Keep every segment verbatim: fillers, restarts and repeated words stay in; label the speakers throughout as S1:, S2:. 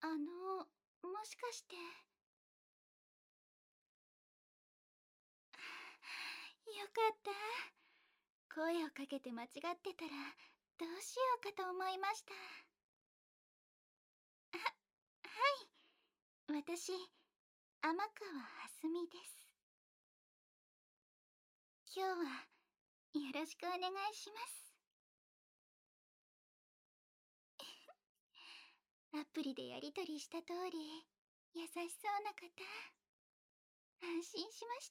S1: あの、もしかして。よかった。声をかけて間違ってたらどうしようかと思いました。あ、はい。私、天川蓮美です。今日はよろしくお願いします。アプリでやりとりした通り、優しそうな方。安心しました。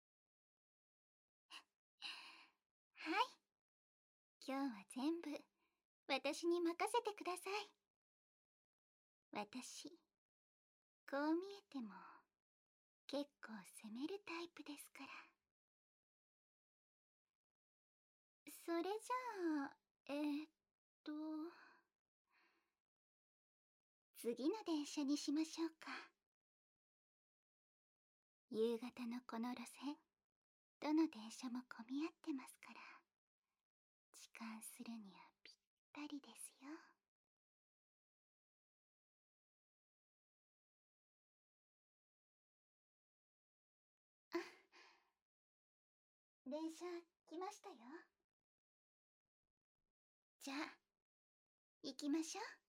S1: はい。今日は全部私に任せてください。私、こう見えても結構責めるタイプですから。それじゃあ、えー、っと次の電車にしましょうか。夕方のこの路線、どの電車も混み合ってますから、痴漢するにはぴったりですよ。あ、電車来ましたよ。じゃあ行きましょう。